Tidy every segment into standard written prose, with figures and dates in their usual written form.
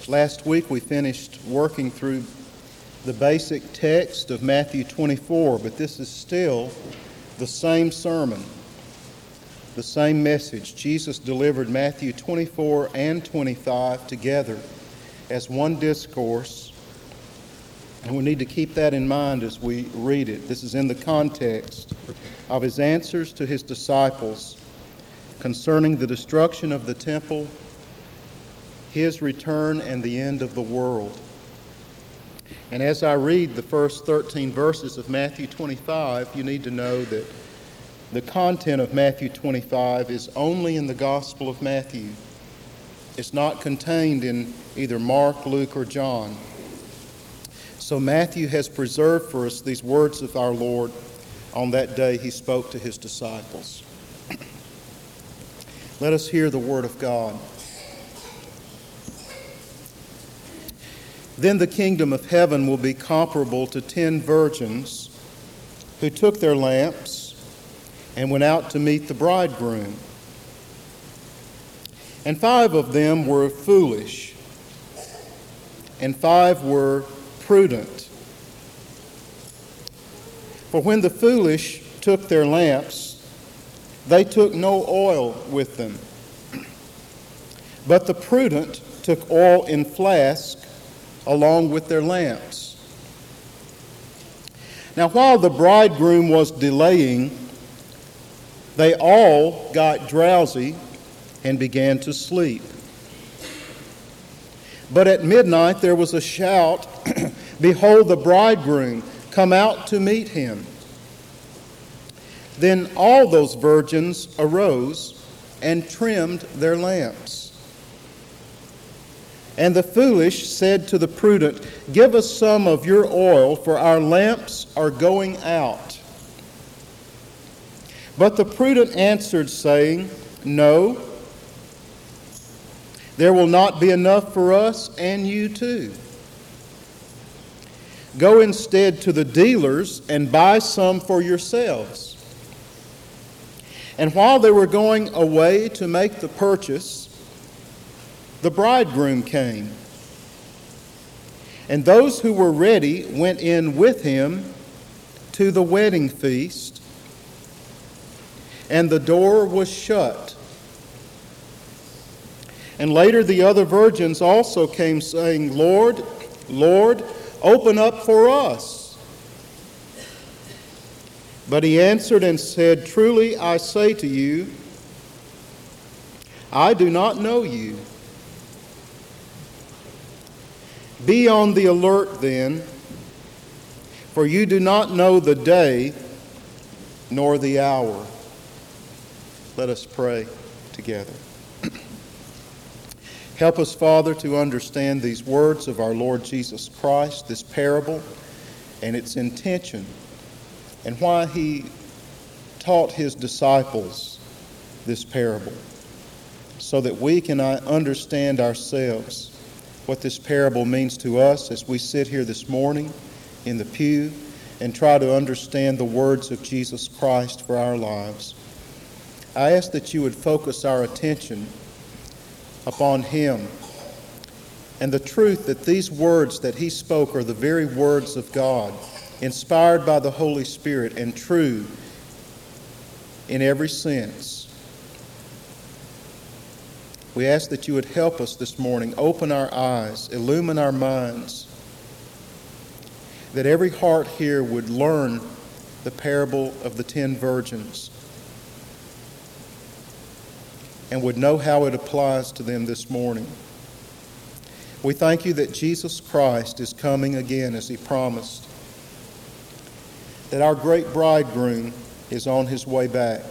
Last week we finished working through the basic text of Matthew 24, but this is still the same sermon, the same message. Jesus delivered Matthew 24 and 25 together as one discourse, and we need to keep that in mind as we read it. This is in the context of his answers to his disciples concerning the destruction of the temple, his return, and the end of the world. And as I read the first 13 verses of Matthew 25, you need to know that the content of Matthew 25 is only in the Gospel of Matthew. It's not contained in either Mark, Luke, or John. So Matthew has preserved for us these words of our Lord on that day he spoke to his disciples. Let us hear the word of God. Then the kingdom of heaven will be comparable to 10 virgins who took their lamps and went out to meet the bridegroom. And 5 of them were foolish, and 5 were prudent. For when the foolish took their lamps, they took no oil with them. But the prudent took oil in flasks along with their lamps. Now while the bridegroom was delaying, they all got drowsy and began to sleep. But at midnight there was a shout, "Behold, the bridegroom, come out to meet him." Then all those virgins arose and trimmed their lamps. And the foolish said to the prudent, "Give us some of your oil, for our lamps are going out." But the prudent answered, saying, "No, there will not be enough for us and you too. Go instead to the dealers and buy some for yourselves." And while they were going away to make the purchase, the bridegroom came. And those who were ready went in with him to the wedding feast, and the door was shut. And later the other virgins also came, saying, "Lord, Lord, open up for us." But he answered and said, "Truly I say to you, I do not know you. Be on the alert then, for you do not know the day nor the hour." Let us pray together. Help us, Father, to understand these words of our Lord Jesus Christ, this parable, and its intention, and why he taught his disciples this parable, so that we can understand ourselves what this parable means to us as we sit here this morning in the pew and try to understand the words of Jesus Christ for our lives. I ask that you would focus our attention upon him and the truth that these words that he spoke are the very words of God, inspired by the Holy Spirit and true in every sense. We ask that you would help us this morning, open our eyes, illumine our minds, that every heart here would learn the parable of the 10 virgins and would know how it applies to them this morning. We thank you that Jesus Christ is coming again as he promised, that our great bridegroom is on his way back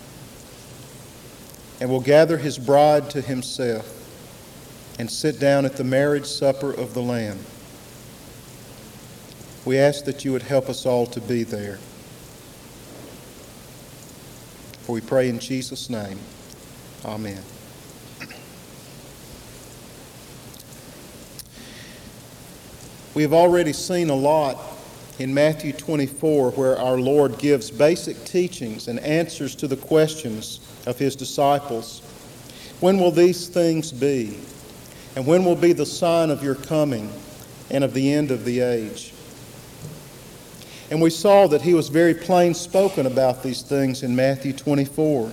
and will gather his bride to himself and sit down at the marriage supper of the Lamb. We ask that you would help us all to be there. For we pray in Jesus' name. Amen. We have already seen a lot in Matthew 24 where our Lord gives basic teachings and answers to the questions of his disciples. When will these things be? And when will be the sign of your coming and of the end of the age? And we saw that he was very plain spoken about these things in Matthew 24.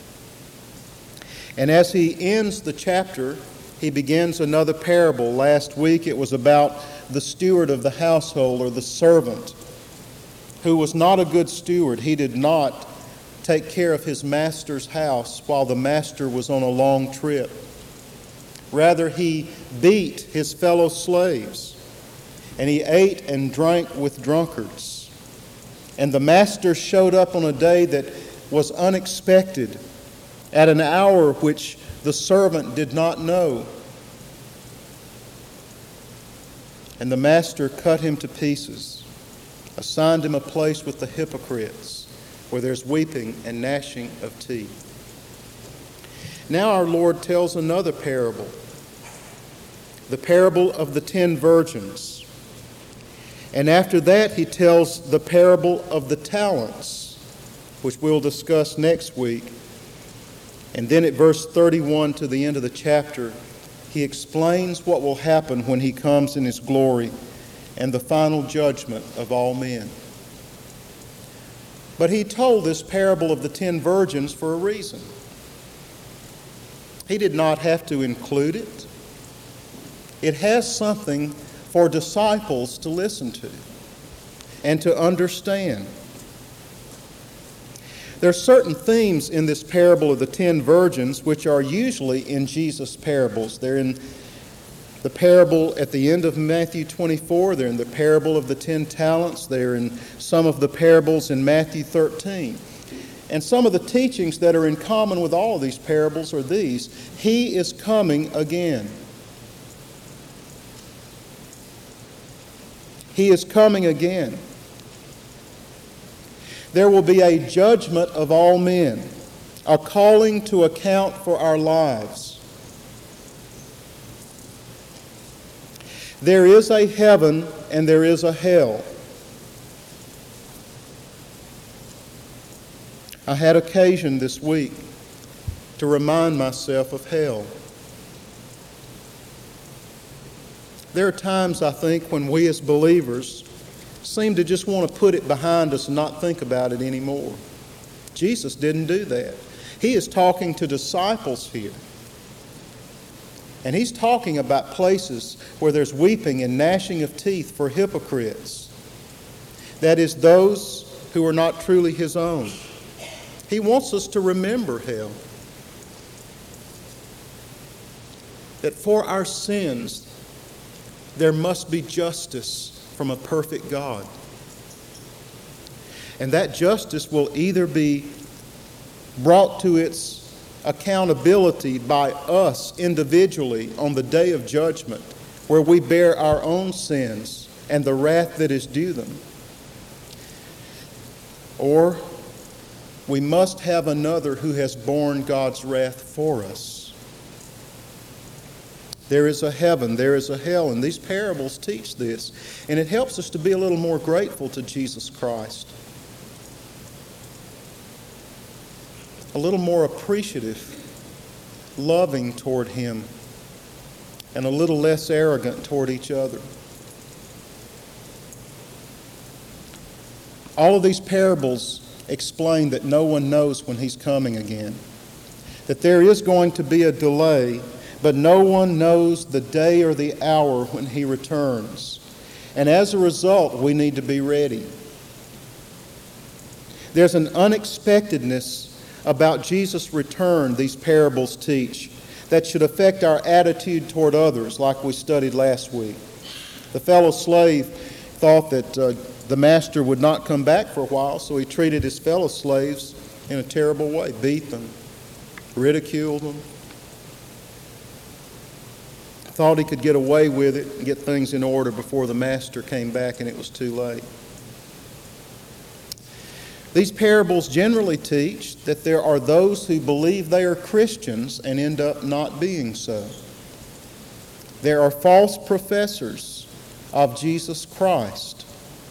And as he ends the chapter, he begins another parable. Last week it was about the steward of the household, or the servant, who was not a good steward. He did not take care of his master's house while the master was on a long trip. Rather, he beat his fellow slaves, and he ate and drank with drunkards. And the master showed up on a day that was unexpected, at an hour which the servant did not know. And the master cut him to pieces, assigned him a place with the hypocrites, where there's weeping and gnashing of teeth. Now our Lord tells another parable, the parable of the 10 virgins. And after that, he tells the parable of the talents, which we'll discuss next week. And then at verse 31 to the end of the chapter, he explains what will happen when he comes in his glory and the final judgment of all men. But he told this parable of the 10 virgins for a reason. He did not have to include it. It has something for disciples to listen to and to understand. There are certain themes in this parable of the 10 virgins which are usually in Jesus' parables. They're in the parable at the end of Matthew 24. They're in the parable of the 10 talents. They're in some of the parables in Matthew 13. And some of the teachings that are in common with all of these parables are these: He is coming again. He is coming again. There will be a judgment of all men, a calling to account for our lives. There is a heaven and there is a hell. I had occasion this week to remind myself of hell. There are times, I think, when we as believers seem to just want to put it behind us and not think about it anymore. Jesus didn't do that. He is talking to disciples here. And he's talking about places where there's weeping and gnashing of teeth for hypocrites. That is, those who are not truly his own. He wants us to remember hell. That for our sins, there must be justice from a perfect God. And that justice will either be brought to its accountability by us individually on the day of judgment, where we bear our own sins and the wrath that is due them. Or we must have another who has borne God's wrath for us. There is a heaven, there is a hell, and these parables teach this. And it helps us to be a little more grateful to Jesus Christ. A little more appreciative, loving toward him, and a little less arrogant toward each other. All of these parables explain that no one knows when he's coming again, that there is going to be a delay, but no one knows the day or the hour when he returns. And as a result, we need to be ready. There's an unexpectedness about Jesus' return, these parables teach, that should affect our attitude toward others, like we studied last week. The fellow slave thought that the master would not come back for a while, so he treated his fellow slaves in a terrible way, beat them, ridiculed them. Thought he could get away with it and get things in order before the master came back, and it was too late. These parables generally teach that there are those who believe they are Christians and end up not being so. There are false professors of Jesus Christ.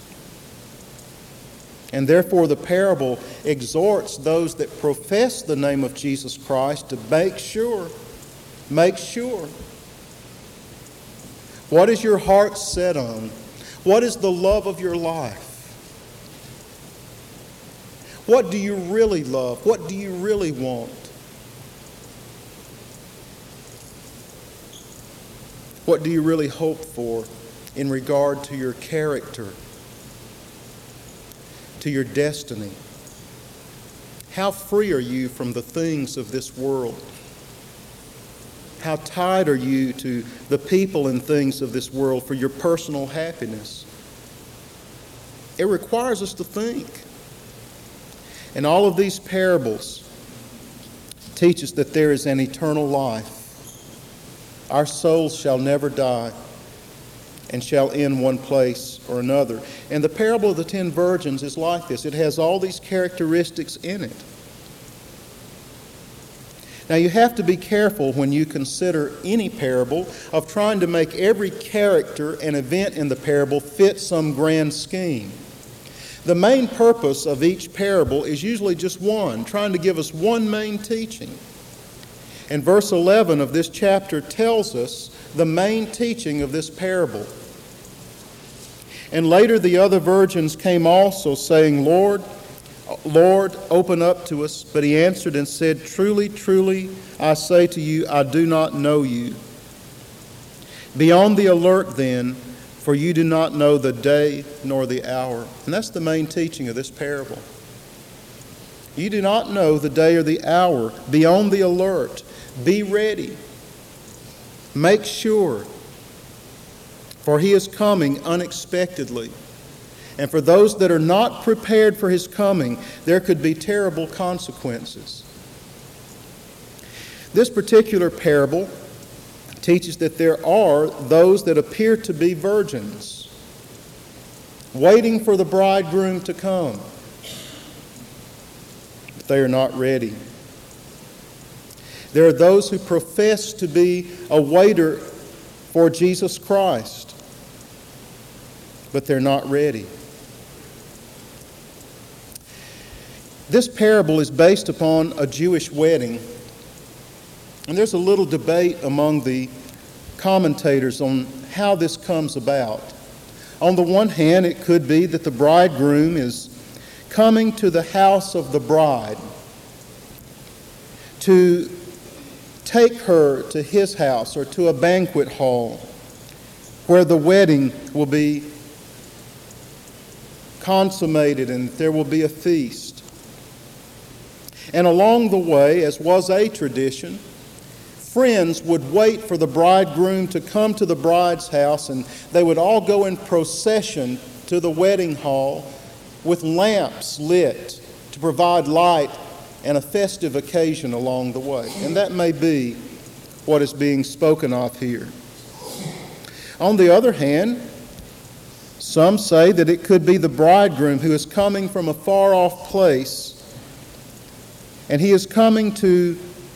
And therefore the parable exhorts those that profess the name of Jesus Christ to make sure What is your heart set on? What is the love of your life? What do you really love? What do you really want? What do you really hope for in regard to your character, to your destiny? How free are you from the things of this world? How tied are you to the people and things of this world for your personal happiness? It requires us to think. And all of these parables teach us that there is an eternal life. Our souls shall never die and shall end one place or another. And the parable of the 10 virgins is like this. It has all these characteristics in it. Now you have to be careful when you consider any parable of trying to make every character and event in the parable fit some grand scheme. The main purpose of each parable is usually just one, trying to give us one main teaching. And verse 11 of this chapter tells us the main teaching of this parable. And later the other virgins came also, saying, Lord, Lord, open up to us. But he answered and said, Truly, truly, I say to you, I do not know you. Be on the alert then, for you do not know the day nor the hour. And that's the main teaching of this parable. You do not know the day or the hour. Be on the alert. Be ready. Make sure. For he is coming unexpectedly. And for those that are not prepared for his coming, there could be terrible consequences. This particular parable teaches that there are those that appear to be virgins, waiting for the bridegroom to come, but they are not ready. There are those who profess to be a waiter for Jesus Christ, but they're not ready. This parable is based upon a Jewish wedding, and there's a little debate among the commentators on how this comes about. On the one hand, it could be that the bridegroom is coming to the house of the bride to take her to his house or to a banquet hall where the wedding will be consummated and there will be a feast. And along the way, as was a tradition, friends would wait for the bridegroom to come to the bride's house, and they would all go in procession to the wedding hall with lamps lit to provide light and a festive occasion along the way. And that may be what is being spoken of here. On the other hand, some say that it could be the bridegroom who is coming from a far-off place, and he is coming to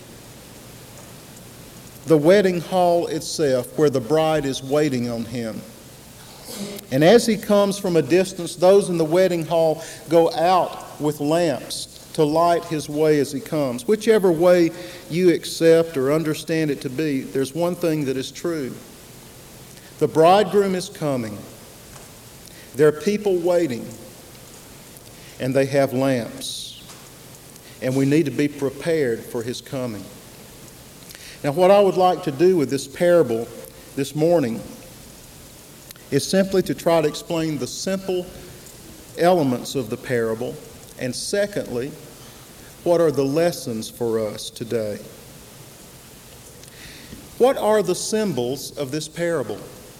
the wedding hall itself where the bride is waiting on him. And as he comes from a distance, those in the wedding hall go out with lamps to light his way as he comes. Whichever way you accept or understand it to be, there's one thing that is true. The bridegroom is coming. There are people waiting, and they have lamps. And we need to be prepared for his coming. Now, what I would like to do with this parable this morning is simply to try to explain the simple elements of the parable, and secondly, what are the lessons for us today? What are the symbols of this parable?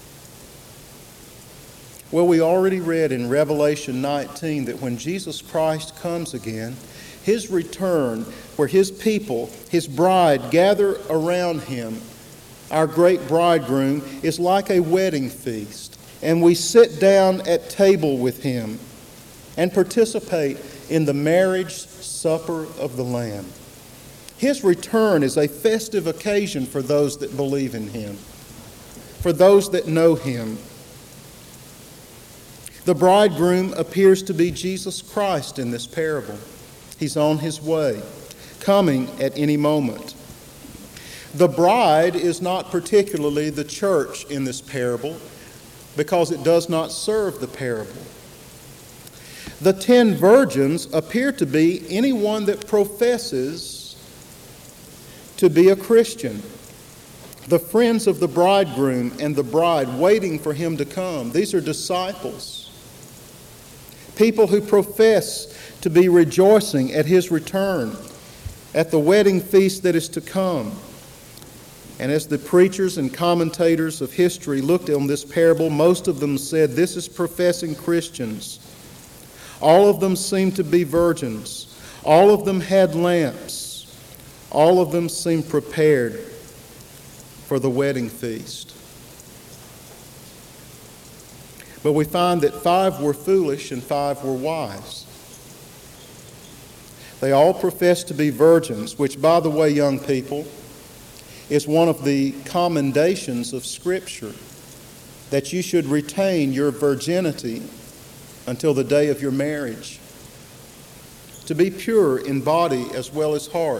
Well, we already read in Revelation 19 that when Jesus Christ comes again, his return, where his people, his bride, gather around him, our great bridegroom, is like a wedding feast. And we sit down at table with him and participate in the marriage supper of the Lamb. His return is a festive occasion for those that believe in him, for those that know him. The bridegroom appears to be Jesus Christ in this parable. He's on his way, coming at any moment. The bride is not particularly the church in this parable because it does not serve the parable. The 10 virgins appear to be anyone that professes to be a Christian. The friends of the bridegroom and the bride waiting for him to come. These are disciples. People who profess to be rejoicing at his return, at the wedding feast that is to come. And as the preachers and commentators of history looked on this parable, most of them said, this is professing Christians. All of them seemed to be virgins. All of them had lamps. All of them seemed prepared for the wedding feast. But we find that 5 were foolish and 5 were wise. They all professed to be virgins, which, by the way, young people, is one of the commendations of Scripture, that you should retain your virginity until the day of your marriage, to be pure in body as well as heart.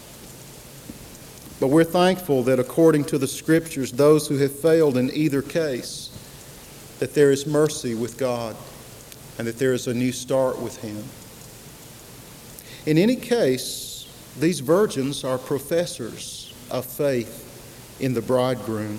But we're thankful that according to the Scriptures, those who have failed in either case, that there is mercy with God and that there is a new start with Him. In any case, these virgins are professors of faith in the bridegroom.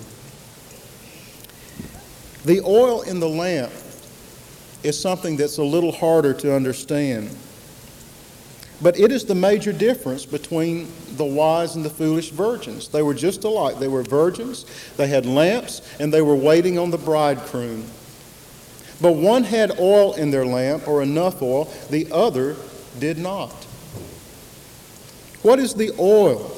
The oil in the lamp is something that's a little harder to understand. But it is the major difference between the wise and the foolish virgins. They were just alike. They were virgins, they had lamps, and they were waiting on the bridegroom. But one had oil in their lamp, or enough oil, the other did not. What is the oil?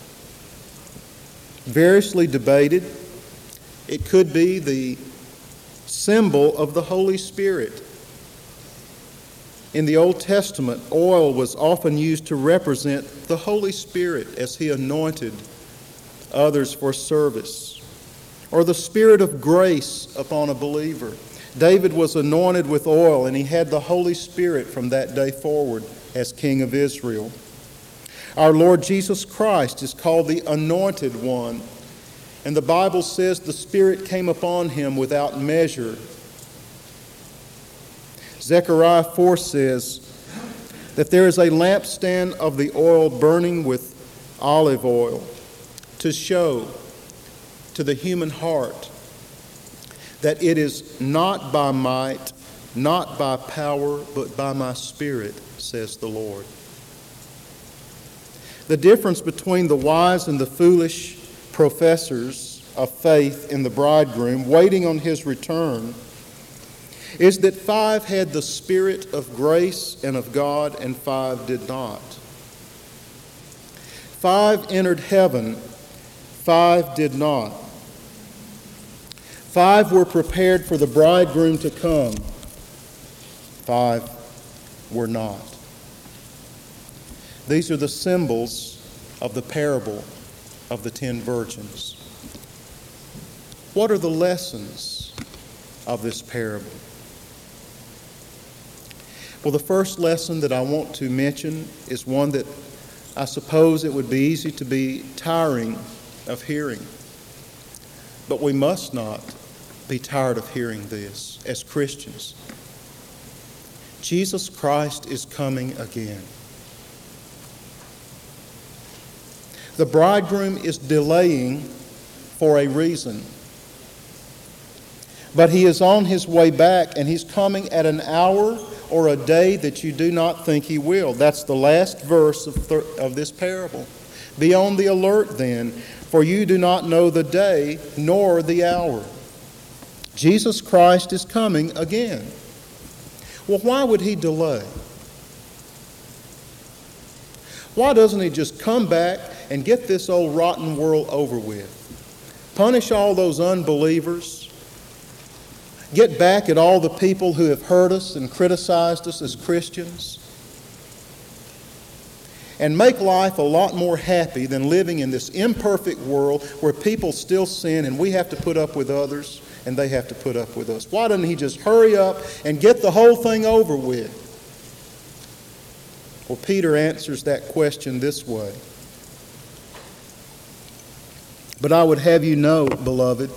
Variously debated. It could be the symbol of the Holy Spirit. In the Old Testament, oil was often used to represent the Holy Spirit as He anointed others for service, or the Spirit of grace upon a believer. David was anointed with oil, and he had the Holy Spirit from that day forward as King of Israel. Our Lord Jesus Christ is called the Anointed One, and the Bible says the Spirit came upon Him without measure. Zechariah 4 says that there is a lampstand of the oil burning with olive oil to show to the human heart that it is not by might, not by power, but by my Spirit, says the Lord. The difference between the wise and the foolish professors of faith in the bridegroom waiting on His return is that 5 had the Spirit of grace and of God, and 5 did not. 5 entered heaven, 5 did not. 5 were prepared for the bridegroom to come, 5 were not. These are the symbols of the parable of the 10 virgins. What are the lessons of this parable? Well, the first lesson that I want to mention is one that I suppose it would be easy to be tiring of hearing. But we must not be tired of hearing this as Christians. Jesus Christ is coming again. The bridegroom is delaying for a reason. But He is on His way back, and He's coming at an hour or a day that you do not think He will. That's the last verse of this parable. Be on the alert then, for you do not know the day nor the hour. Jesus Christ is coming again. Well, why would He delay? Why doesn't He just come back and get this old rotten world over with? Punish all those unbelievers. Get back at all the people who have hurt us and criticized us as Christians. And make life a lot more happy than living in this imperfect world where people still sin and we have to put up with others and they have to put up with us. Why doesn't He just hurry up and get the whole thing over with? Well, Peter answers that question this way. But I would have you know, beloved,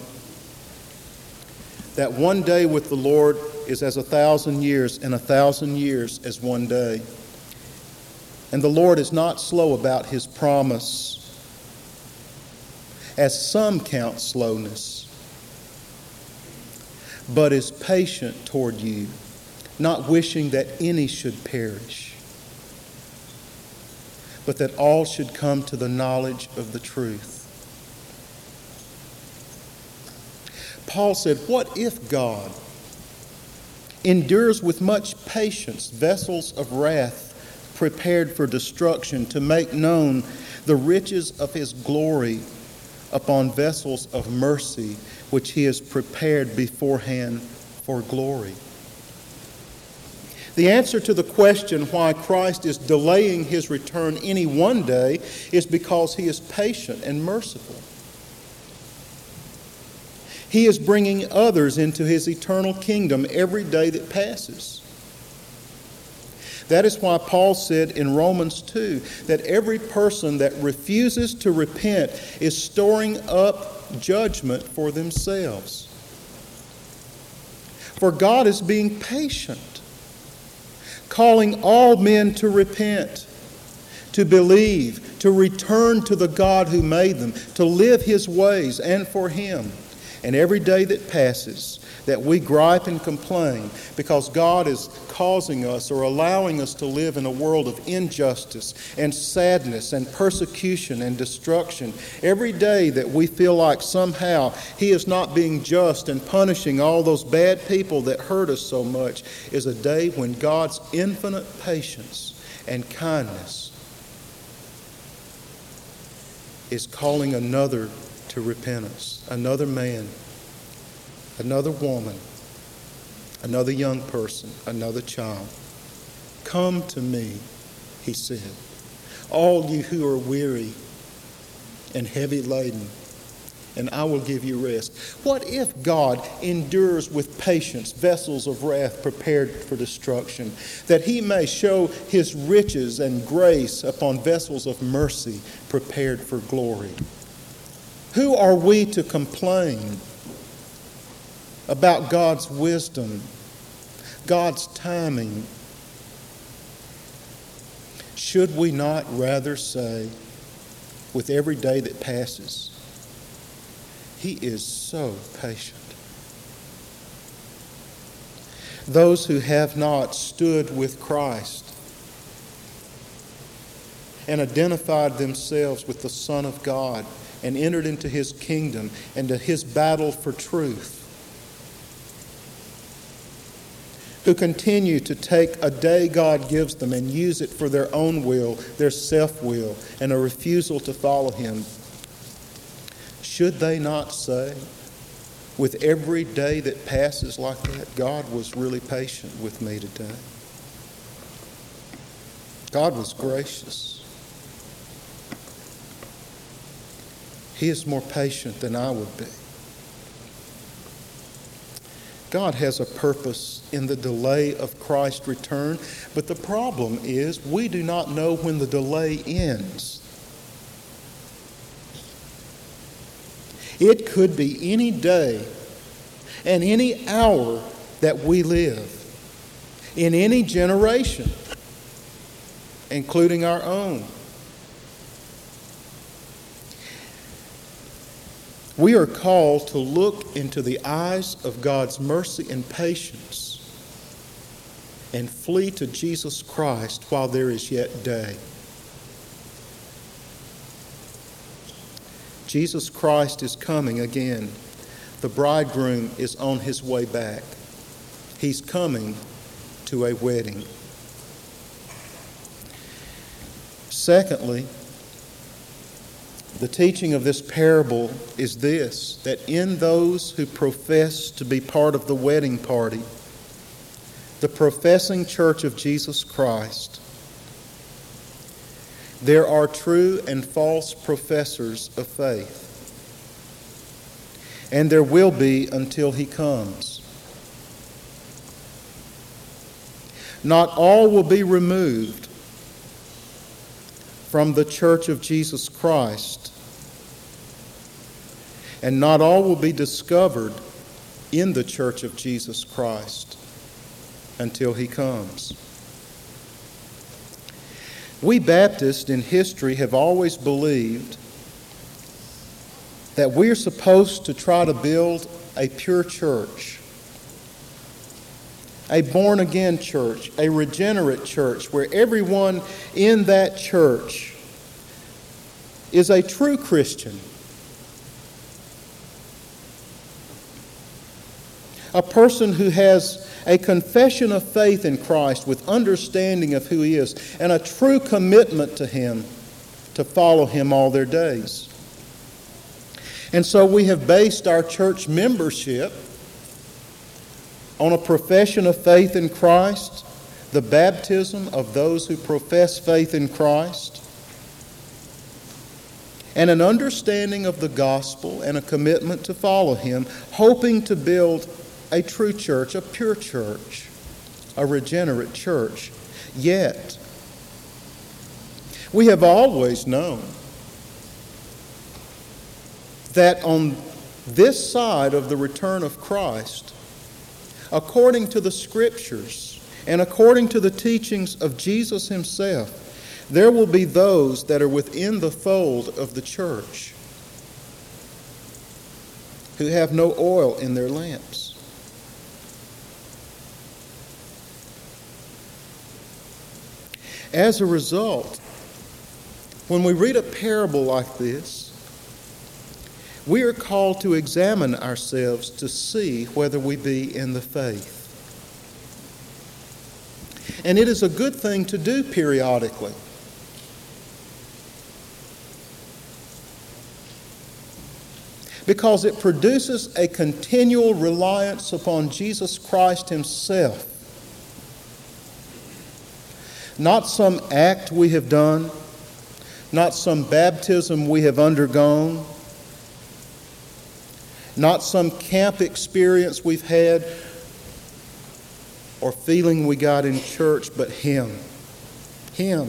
that one day with the Lord is as 1,000 years, and 1,000 years as one day. And the Lord is not slow about his promise, as some count slowness, but is patient toward you, not wishing that any should perish, but that all should come to the knowledge of the truth. Paul said, what if God endures with much patience vessels of wrath prepared for destruction, to make known the riches of his glory upon vessels of mercy, which he has prepared beforehand for glory? The answer to the question why Christ is delaying his return any one day is because he is patient and merciful. He is bringing others into his eternal kingdom every day that passes. That is why Paul said in Romans 2 that every person that refuses to repent is storing up judgment for themselves. For God is being patient, calling all men to repent, to believe, to return to the God who made them, to live his ways and for him. And every day that passes, that we gripe and complain because God is causing us or allowing us to live in a world of injustice and sadness and persecution and destruction. Every day that we feel like somehow he is not being just and punishing all those bad people that hurt us so much is a day when God's infinite patience and kindness is calling another to repentance, another man, another woman, another young person, another child. Come to me, he said, all you who are weary and heavy laden, and I will give you rest. What if God endures with patience vessels of wrath prepared for destruction, that he may show his riches and grace upon vessels of mercy prepared for glory? Who are we to complain about God's wisdom, God's timing? Should we not rather say, with every day that passes, he is so patient? Those who have not stood with Christ and identified themselves with the Son of God and entered into his kingdom and to his battle for truth, who continue to take a day God gives them and use it for their own will, their self-will, and a refusal to follow him, should they not say, with every day that passes like that, God was really patient with me today. God was gracious. He is more patient than I would be. God has a purpose in the delay of Christ's return, but the problem is we do not know when the delay ends. It could be any day and any hour that we live, in any generation, including our own. We are called to look into the eyes of God's mercy and patience and flee to Jesus Christ while there is yet day. Jesus Christ is coming again. The bridegroom is on his way back. He's coming to a wedding. Secondly, the teaching of this parable is this, that in those who profess to be part of the wedding party, the professing church of Jesus Christ, there are true and false professors of faith. And there will be until he comes. Not all will be removed from the church of Jesus Christ, and not all will be discovered in the Church of Jesus Christ until he comes. We Baptists in history have always believed that we're supposed to try to build a pure church, a born-again church, a regenerate church, where everyone in that church is a true Christian, a person who has a confession of faith in Christ with understanding of who he is and a true commitment to him to follow him all their days. And so we have based our church membership on a profession of faith in Christ, the baptism of those who profess faith in Christ, and an understanding of the gospel and a commitment to follow him, hoping to build a true church, a pure church, a regenerate church. Yet, we have always known that on this side of the return of Christ, according to the Scriptures and according to the teachings of Jesus himself, there will be those that are within the fold of the church who have no oil in their lamps. As a result, when we read a parable like this, we are called to examine ourselves to see whether we be in the faith. And it is a good thing to do periodically. Because it produces a continual reliance upon Jesus Christ himself. Not some act we have done, not some baptism we have undergone, not some camp experience we've had or feeling we got in church, but him. Him.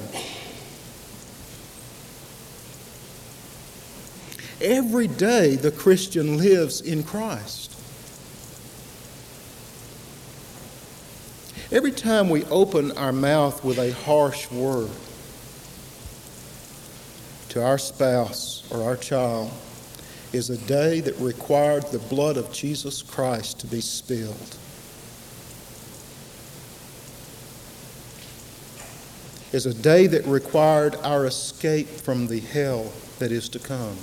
Every day the Christian lives in Christ. Every time we open our mouth with a harsh word to our spouse or our child is a day that required the blood of Jesus Christ to be spilled. Is a day that required our escape from the hell that is to come.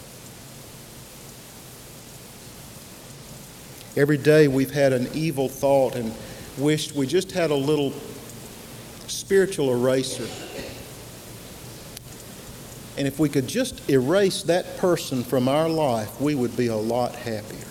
Every day we've had an evil thought and wished we just had a little spiritual eraser. And if we could just erase that person from our life, we would be a lot happier.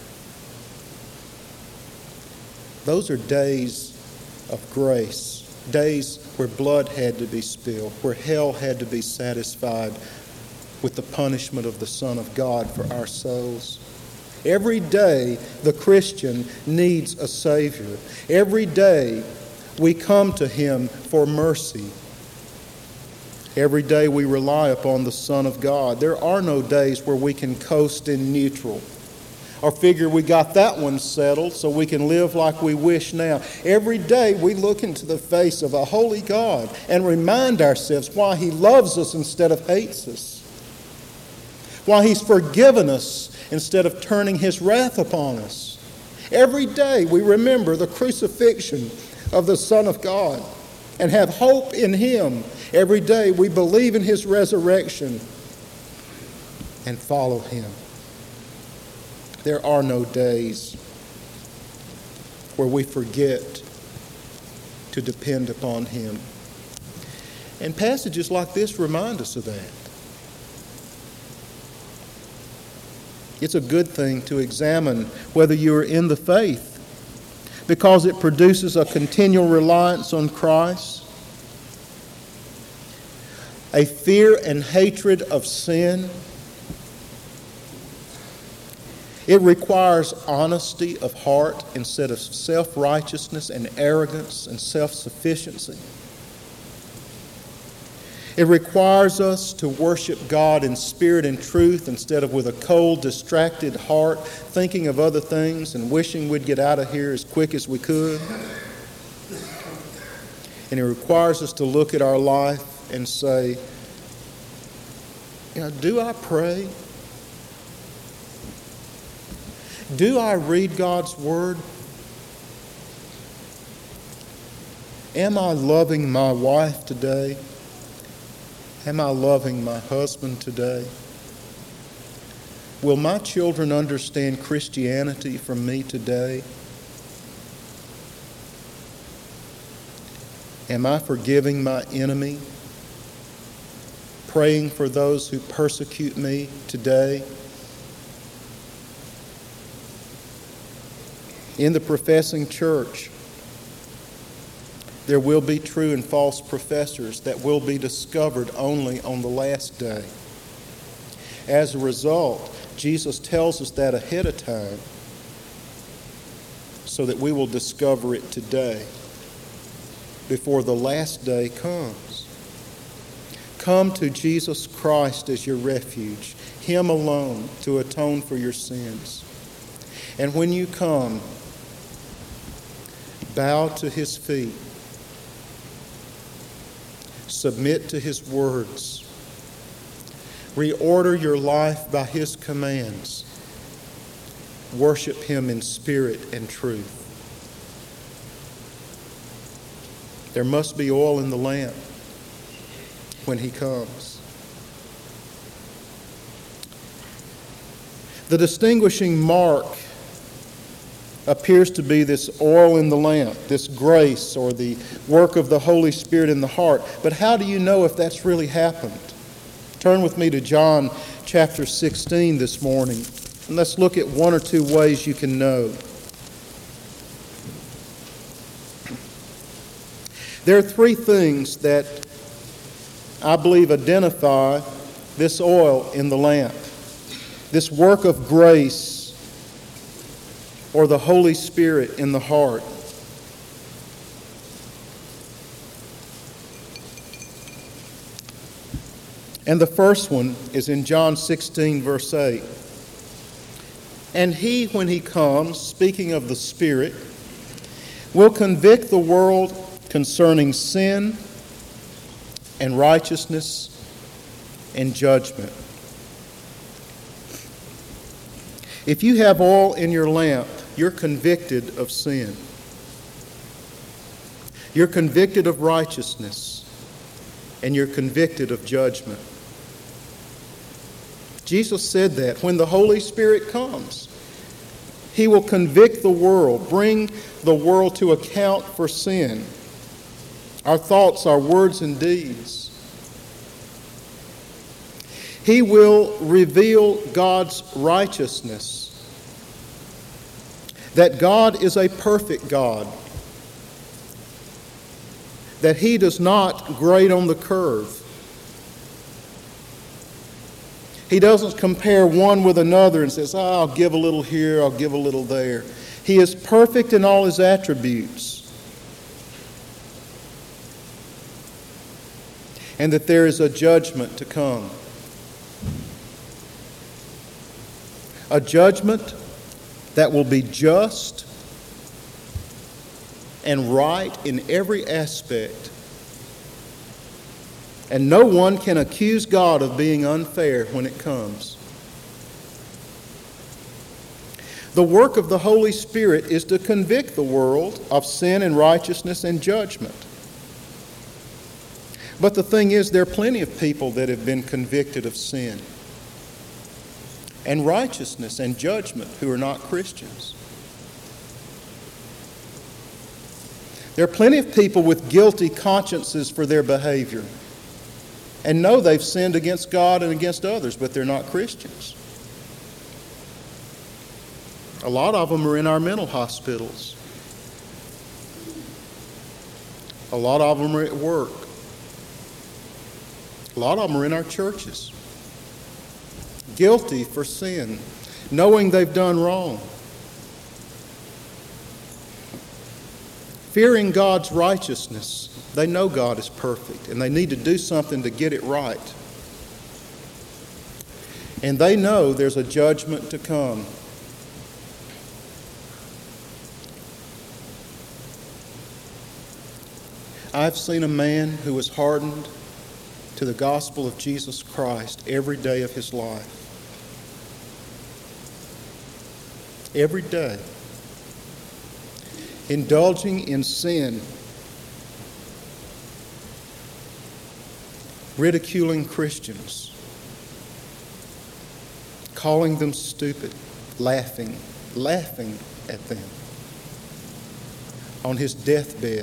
Those are days of grace, days where blood had to be spilled, where hell had to be satisfied with the punishment of the Son of God for our souls. Every day the Christian needs a Savior. Every day we come to him for mercy. Every day we rely upon the Son of God. There are no days where we can coast in neutral or figure we got that one settled so we can live like we wish now. Every day we look into the face of a holy God and remind ourselves why he loves us instead of hates us, why he's forgiven us instead of turning his wrath upon us. Every day we remember the crucifixion of the Son of God and have hope in him. Every day we believe in his resurrection and follow him. There are no days where we forget to depend upon him. And passages like this remind us of that. It's a good thing to examine whether you are in the faith because it produces a continual reliance on Christ, a fear and hatred of sin. It requires honesty of heart instead of self-righteousness and arrogance and self-sufficiency. It requires us to worship God in spirit and truth instead of with a cold, distracted heart, thinking of other things and wishing we'd get out of here as quick as we could. And it requires us to look at our life and say, do I pray? Do I read God's Word? Am I loving my wife today? Am I loving my husband today? Will my children understand Christianity from me today? Am I forgiving my enemy? Praying for those who persecute me today? In the professing church, there will be true and false professors that will be discovered only on the last day. As a result, Jesus tells us that ahead of time so that we will discover it today before the last day comes. Come to Jesus Christ as your refuge, Him alone to atone for your sins. And when you come, bow to His feet. Submit to His words. Reorder your life by His commands. Worship Him in spirit and truth. There must be oil in the lamp when He comes. The distinguishing mark appears to be this oil in the lamp, this grace or the work of the Holy Spirit in the heart. But how do you know if that's really happened? Turn with me to John chapter 16 this morning, and let's look at one or two ways you can know. There are three things that I believe identify this oil in the lamp, this work of grace or the Holy Spirit in the heart. And the first one is in John 16, verse 8. And He, when He comes, speaking of the Spirit, will convict the world concerning sin and righteousness and judgment. If you have oil in your lamp, you're convicted of sin. You're convicted of righteousness, and you're convicted of judgment. Jesus said that when the Holy Spirit comes, He will convict the world, bring the world to account for sin, our thoughts, our words, and deeds. He will reveal God's righteousness, that God is a perfect God, that He does not grade on the curve. He doesn't compare one with another and says, I'll give a little here, I'll give a little there. He is perfect in all His attributes. And that there is a judgment to come. A judgment that will be just and right in every aspect. And no one can accuse God of being unfair when it comes. The work of the Holy Spirit is to convict the world of sin and righteousness and judgment. But the thing is, there are plenty of people that have been convicted of sin and righteousness and judgment who are not Christians. There are plenty of people with guilty consciences for their behavior and know they've sinned against God and against others, but they're not Christians. A lot of them are in our mental hospitals. A lot of them are at work. A lot of them are in our churches. Guilty for sin, knowing they've done wrong. fearing God's righteousness. They know God is perfect, and they need to do something to get it right. And they know there's a judgment to come. I've seen a man who was hardened to the gospel of Jesus Christ every day of his life. Every day. Indulging in sin. Ridiculing Christians. Calling them stupid. Laughing at them. On his deathbed.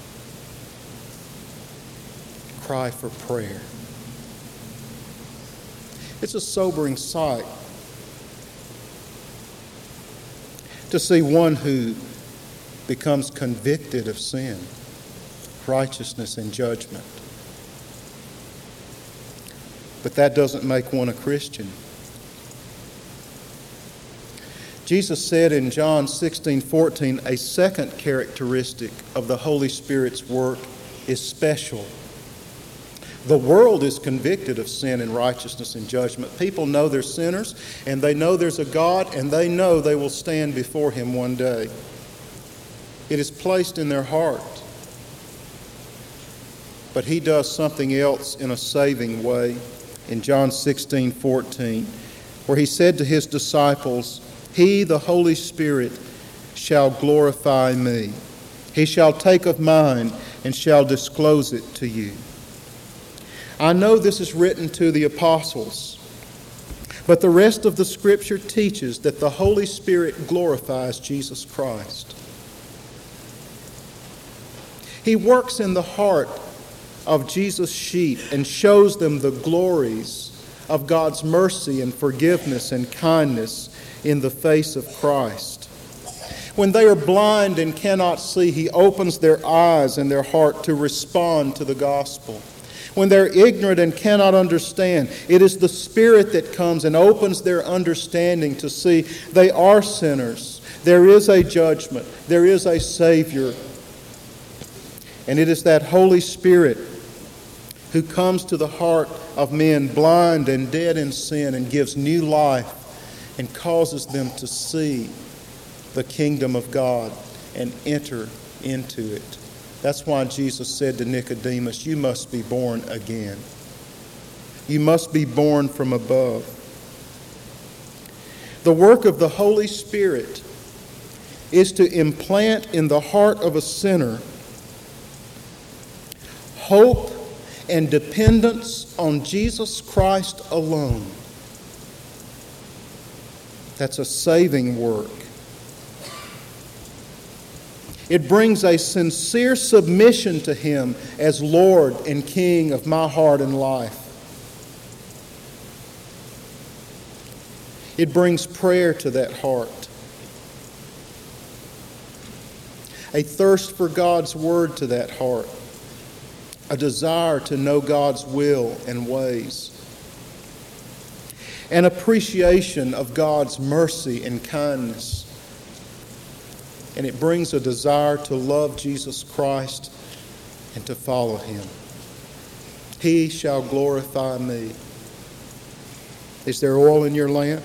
Cry for prayer. It's a sobering sight to see one who becomes convicted of sin, righteousness, and judgment. But that doesn't make one a Christian. Jesus said in John 16:14, a second characteristic of the Holy Spirit's work is special. The world is convicted of sin and righteousness and judgment. People know they're sinners, and they know there's a God, and they know they will stand before Him one day. It is placed in their heart. But He does something else in a saving way in John 16:14, where He said to His disciples, He, the Holy Spirit, shall glorify me. He shall take of mine and shall disclose it to you. I know this is written to the apostles, but the rest of the Scripture teaches that the Holy Spirit glorifies Jesus Christ. He works in the heart of Jesus' sheep and shows them the glories of God's mercy and forgiveness and kindness in the face of Christ. When they are blind and cannot see, He opens their eyes and their heart to respond to the gospel. When they're ignorant and cannot understand, it is the Spirit that comes and opens their understanding to see they are sinners. There is a judgment. There is a Savior. And it is that Holy Spirit who comes to the heart of men blind and dead in sin and gives new life and causes them to see the kingdom of God and enter into it. That's why Jesus said to Nicodemus, you must be born again. You must be born from above. The work of the Holy Spirit is to implant in the heart of a sinner hope and dependence on Jesus Christ alone. That's a saving work. It brings a sincere submission to Him as Lord and King of my heart and life. It brings prayer to that heart. A thirst for God's Word to that heart. A desire to know God's will and ways. An appreciation of God's mercy and kindness. And it brings a desire to love Jesus Christ and to follow Him. He shall glorify me. Is there oil in your lamp?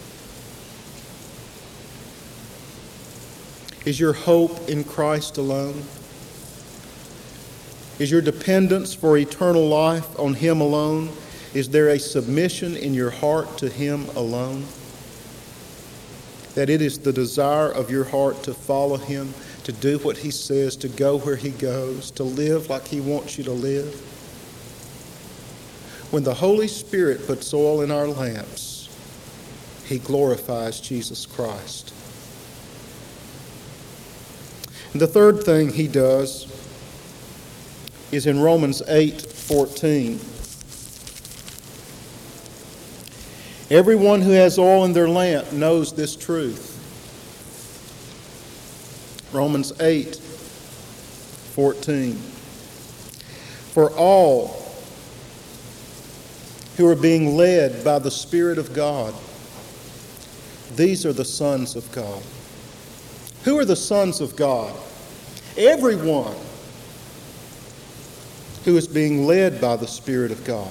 Is your hope in Christ alone? Is your dependence for eternal life on Him alone? Is there a submission in your heart to Him alone? That it is the desire of your heart to follow Him, to do what He says, to go where He goes, to live like He wants you to live. When the Holy Spirit puts oil in our lamps, He glorifies Jesus Christ. And the third thing He does is in Romans 8:14. Everyone who has oil in their lamp knows this truth. Romans 8:14. For all who are being led by the Spirit of God, these are the sons of God. Who are the sons of God? Everyone who is being led by the Spirit of God.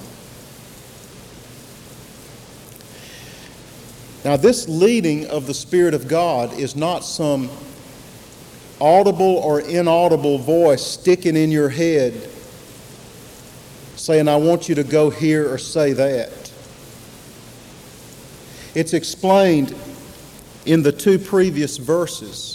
Now, this leading of the Spirit of God is not some audible or inaudible voice sticking in your head saying, I want you to go here or say that. It's explained in the 2 previous verses.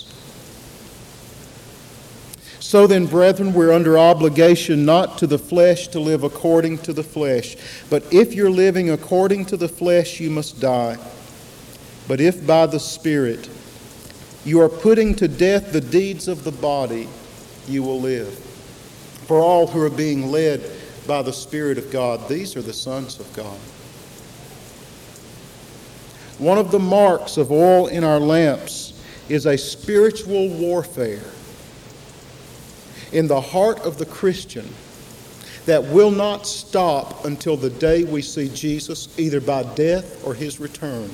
So then, brethren, we're under obligation not to the flesh to live according to the flesh. But if you're living according to the flesh, you must die. But if by the Spirit you are putting to death the deeds of the body, you will live. For all who are being led by the Spirit of God, these are the sons of God. One of the marks of oil in our lamps is a spiritual warfare in the heart of the Christian that will not stop until the day we see Jesus, either by death or his return.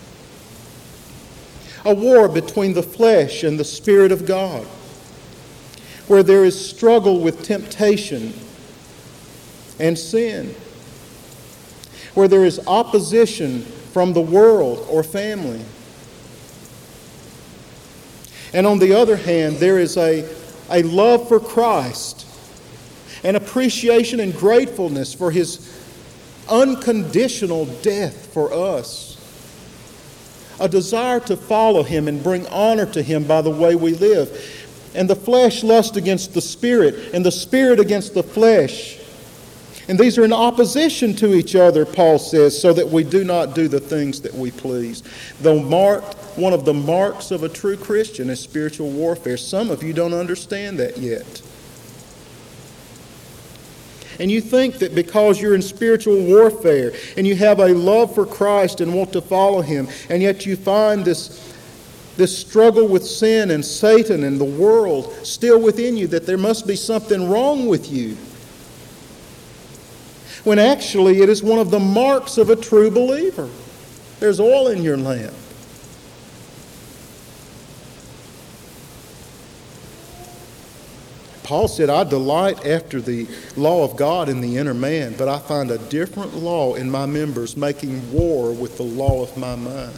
A war between the flesh and the Spirit of God, where there is struggle with temptation and sin, where there is opposition from the world or family. And on the other hand, there is a love for Christ, an appreciation and gratefulness for his unconditional death for us, a desire to follow him and bring honor to him by the way we live. And the flesh lusts against the Spirit, and the Spirit against the flesh. And these are in opposition to each other, Paul says, so that we do not do the things that we please. One of the marks of a true Christian is spiritual warfare. Some of you don't understand that yet. And you think that because you're in spiritual warfare and you have a love for Christ and want to follow him, and yet you find this struggle with sin and Satan and the world still within you, that there must be something wrong with you. When actually it is one of the marks of a true believer. There's oil in your lamp. Paul said, I delight after the law of God in the inner man, but I find a different law in my members, making war with the law of my mind.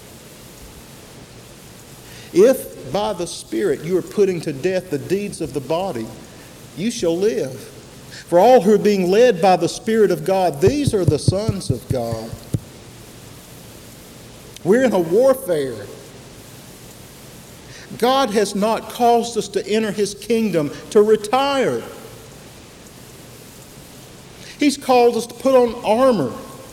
If by the Spirit you are putting to death the deeds of the body, you shall live. For all who are being led by the Spirit of God, these are the sons of God. We're in a warfare. God has not caused us to enter his kingdom to retire. He's called us to put on armor.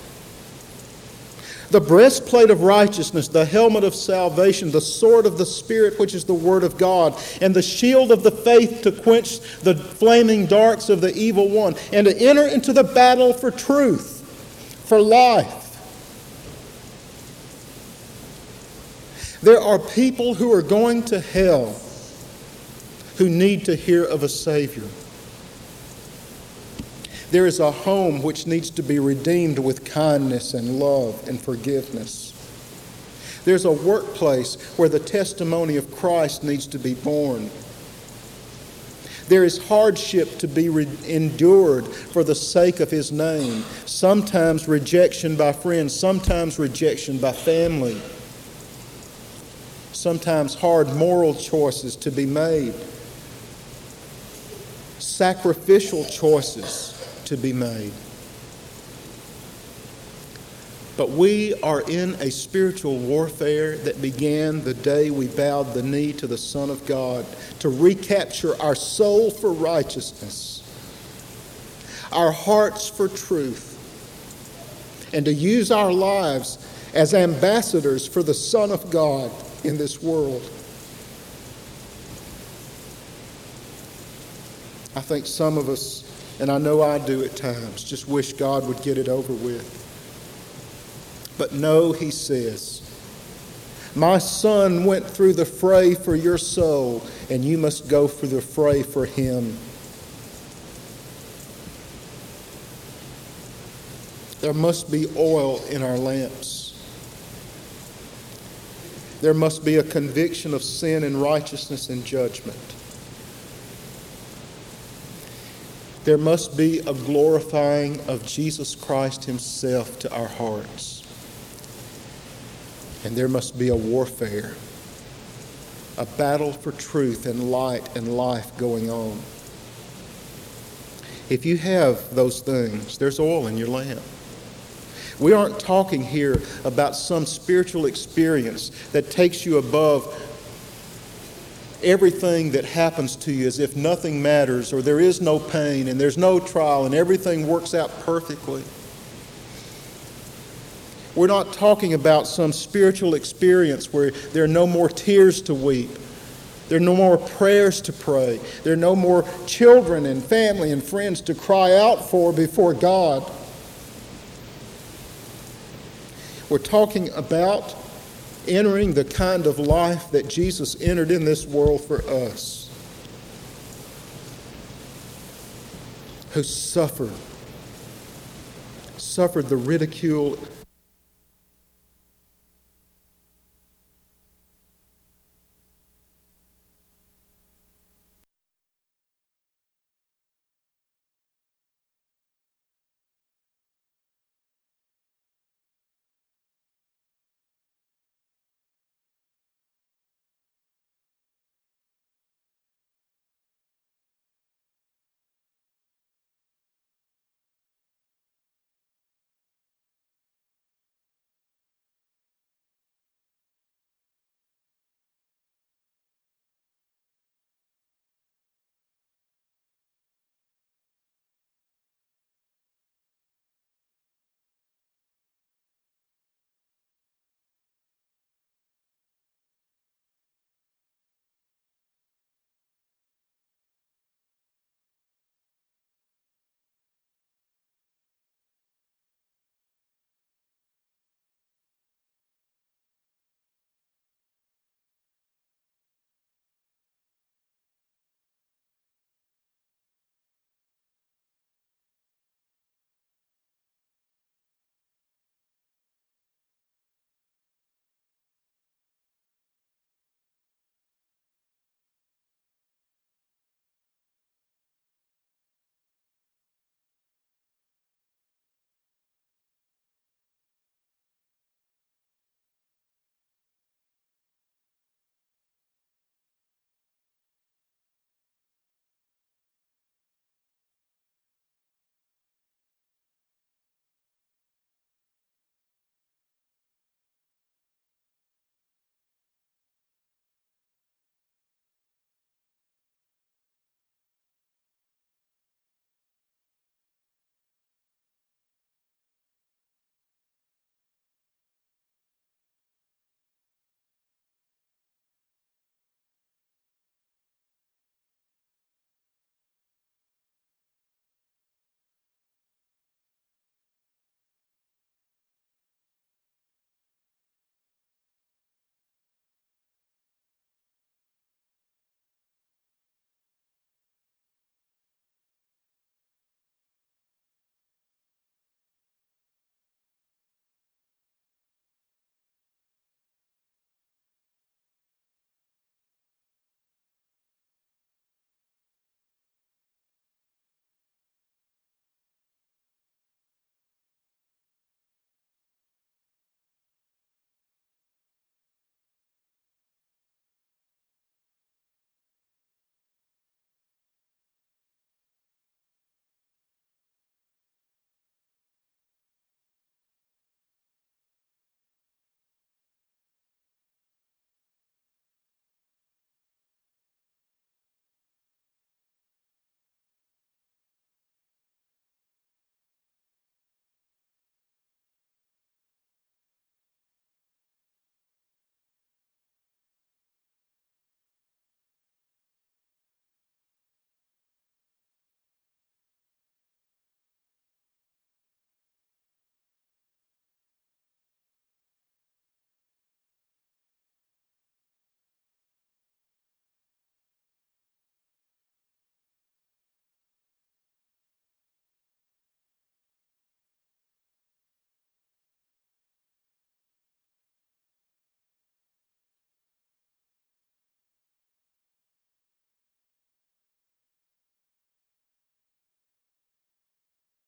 The breastplate of righteousness, the helmet of salvation, the sword of the Spirit, which is the Word of God, and the shield of the faith to quench the flaming darts of the evil one, and to enter into the battle for truth, for life. There are people who are going to hell who need to hear of a Savior. There is a home which needs to be redeemed with kindness and love and forgiveness. There's a workplace where the testimony of Christ needs to be born. There is hardship to be endured for the sake of his name. Sometimes rejection by friends, sometimes rejection by family. Sometimes hard moral choices to be made. Sacrificial choices to be made. But we are in a spiritual warfare that began the day we bowed the knee to the Son of God to recapture our soul for righteousness, our hearts for truth, and to use our lives as ambassadors for the Son of God in this world. I think some of us, and I know I do at times, just wish God would get it over with. But no, he says, my son went through the fray for your soul, and you must go through the fray for him. There must be oil in our lamps. There must be a conviction of sin and righteousness and judgment. There must be a glorifying of Jesus Christ himself to our hearts. And there must be a warfare, a battle for truth and light and life going on. If you have those things, there's oil in your lamp. We aren't talking here about some spiritual experience that takes you above everything that happens to you as if nothing matters, or there is no pain and there's no trial and everything works out perfectly. We're not talking about some spiritual experience where there are no more tears to weep. There are no more prayers to pray. There are no more children and family and friends to cry out for before God. We're talking about entering the kind of life that Jesus entered in this world for us, who suffered the ridicule